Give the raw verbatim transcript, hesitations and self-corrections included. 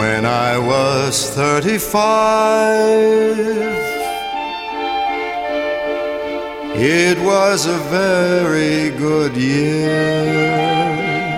when I was thirty-five. It was a very good year.